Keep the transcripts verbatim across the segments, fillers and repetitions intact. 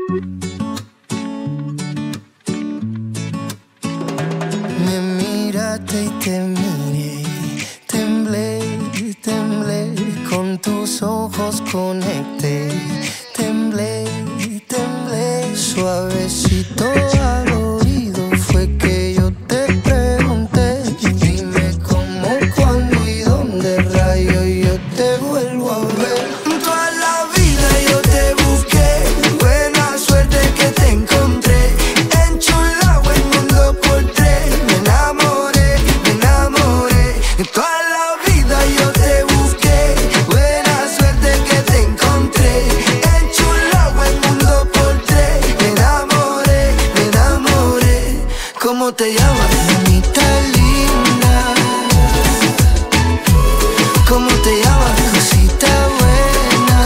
Me miraste y te miré, temblé, temblé, con tus ojos conecté, temblé, temblé, suavecito al oído fue que yo te pregunté, dime cómo, cuándo y dónde rayo yo te vuelvo a ver. Toda la vida yo te busqué, buena suerte que te encontré, enchulado el mundo por tres, me enamoré, me enamoré. Toda la vida yo te busqué, buena suerte que te encontré, enchulado el mundo por tres, me enamoré, me enamoré. ¿Cómo te llamas, mamita linda? ¿Cómo te llamas, cosita buena?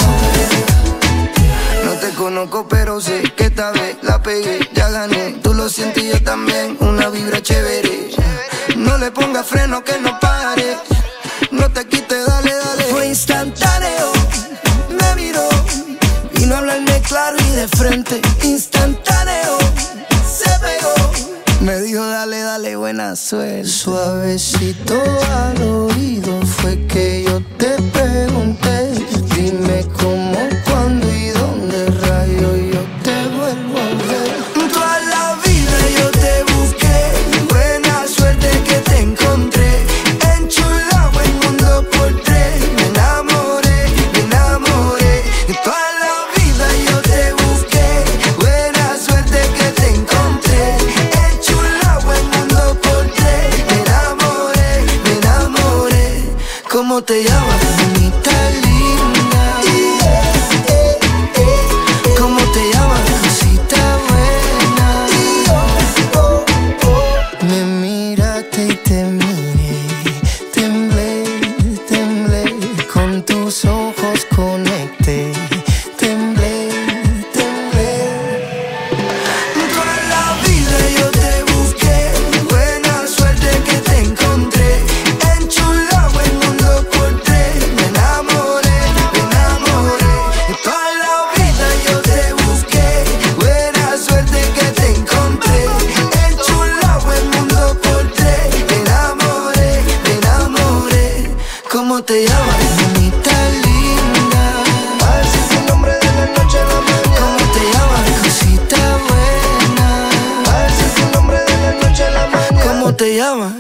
No te conozco pero sé que esta vez la pegué, ya gané, tú lo sientes y yo también, una vibra chévere. No le pongas freno que no pare, no te quites, dale, dale. Fue instantáneo, me miró, vino a hablarme claro y de frente, instantáneo, se pegó. Me dijo dale, dale, buena suerte. Suavecito al oído fue que yo te pregunté, dime cómo, cuándo y dónde rayo yo te vuelvo a ver. Toda la vida yo te busqué, buena suerte que te encontré, enchulado el mundo por tres, me enamoré, me enamoré. Toda la vida yo te busqué, buena suerte que te encontré, enchulado el mundo por tres, me enamoré, me enamoré. ¿Cómo te llamas, mamita linda? ¿Cómo te llamas, cosita buena? Me miraste y te miré, temblé, temblé, con tus ojos conecté, temblé, temblé. Toda la vida yo te busqué, buena suerte que te encontré, enchulado el mundo por tres, me enamoré, me enamoré. Toda la vida yo te busqué, buena suerte que te encontré, enchulado el mundo por tres, me enamoré, me enamoré. ¿Cómo te llamas, mamita linda? A ver si es el nombre de la noche a la mañana. ¿Cómo te llamas, cosita buena? A ver si es el nombre de la noche a la mañana. ¿Cómo te llamas?